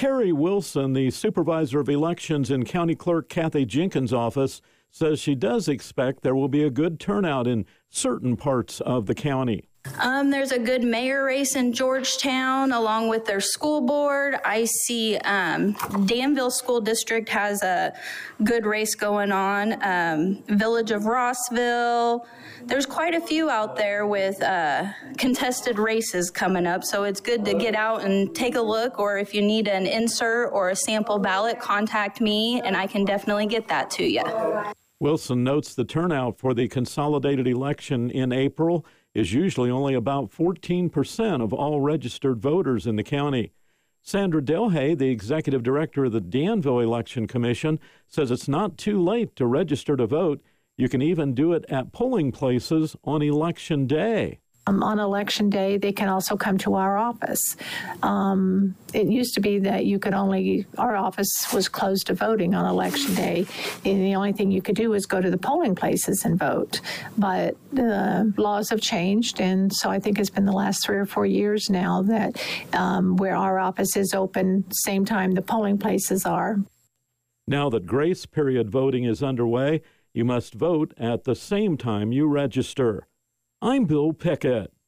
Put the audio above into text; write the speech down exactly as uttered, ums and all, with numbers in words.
Carrie Wilson, the supervisor of elections in County Clerk Kathy Jenkins' office, says she does expect there will be a good turnout in certain parts of the county. Um, there's a good mayor race in Georgetown along with their school board. I see um, Danville School District has a good race going on. Um, Village of Rossville. There's quite a few out there with uh, contested races coming up, so it's good to get out and take a look, or if you need an insert or a sample ballot, contact me and I can definitely get that to you. Wilson notes the turnout for the consolidated election in April is usually only about fourteen percent of all registered voters in the county. Sandra Delhay, the executive director of the Danville Election Commission, says it's not too late to register to vote. You can even do it at polling places on Election Day. Um, on Election Day, they can also come to our office. Um, it used to be that you could only, our office was closed to voting on Election Day, and the only thing you could do is go to the polling places and vote. But the laws have changed, and so I think it's been the last three or four years now that um, where our office is open, same time the polling places are. Now that grace period voting is underway, you must vote at the same time you register. I'm Bill Pickett.